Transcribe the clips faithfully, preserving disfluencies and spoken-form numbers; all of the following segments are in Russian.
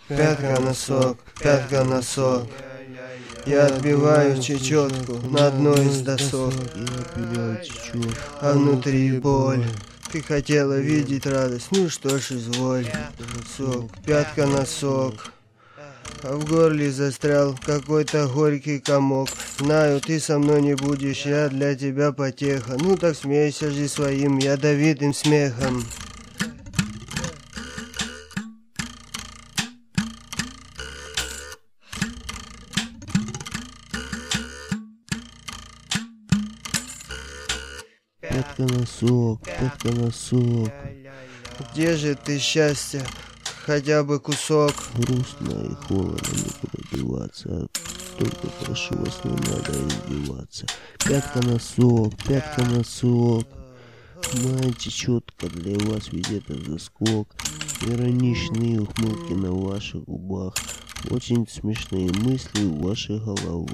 пятка носок, пятка носок. Я отбиваю чечетку на одной из досок. А внутри боль. Ты хотела видеть радость, ну что ж, изволь. Сок, пятка носок. А в горле застрял какой-то горький комок. Знаю, ты со мной не будешь, я для тебя потеха. Ну так смейся же своим ядовитым смехом. Пятка носок, пятка носок. Где же ты, счастье? Хотя бы кусок. Грустно и холодно, некуда деваться. Только прошу вас, не надо издеваться. Пятка носок, пятка носок. Знаете, четко для вас ведь это заскок. Ироничные ухмылки на ваших губах. Очень смешные мысли в ваших головах.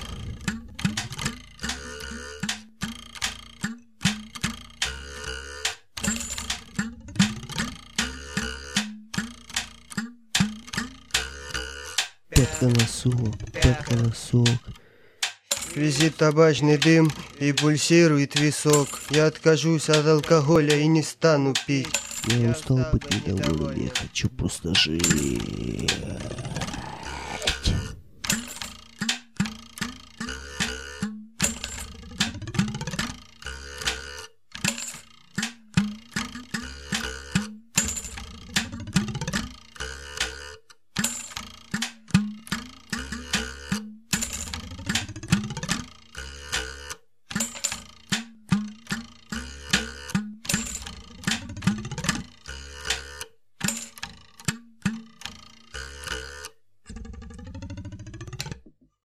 Пятка носок, пятка носок. Визит табачный дым и пульсирует висок. Я откажусь от алкоголя и не стану пить. Я устал быть недовольным, я хочу просто жить.